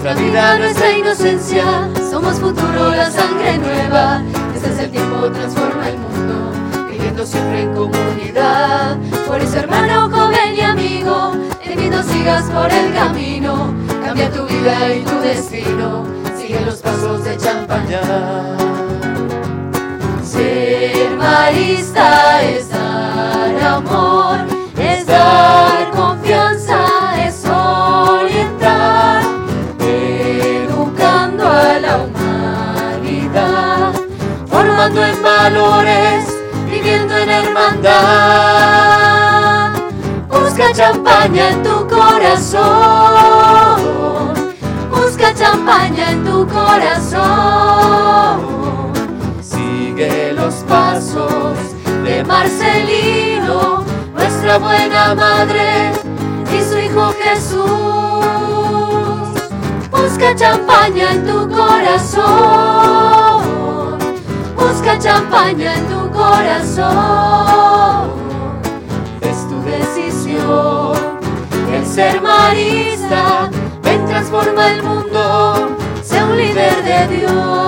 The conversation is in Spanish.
nuestra vida, nuestra inocencia. Somos futuro, la sangre nueva. Este es el tiempo, transforma el mundo, viviendo siempre en comunidad. Por eso, hermano, joven y amigo, te invito sigas por el camino. Cambia tu vida y tu destino, sigue los pasos de Champaña. Ser marista es dar amor, es dar confianza, es orientar, educando a la humanidad, formando en valores, viviendo en hermandad. Busca Champaña en tu corazón, busca Champaña en tu corazón. Sigue los pasos de Marcelino, nuestra buena madre y su hijo Jesús. Busca Champaña en tu corazón, busca Champaña en tu corazón. Es tu decisión el ser marista. Ven, transforma el mundo, sé un líder de Dios.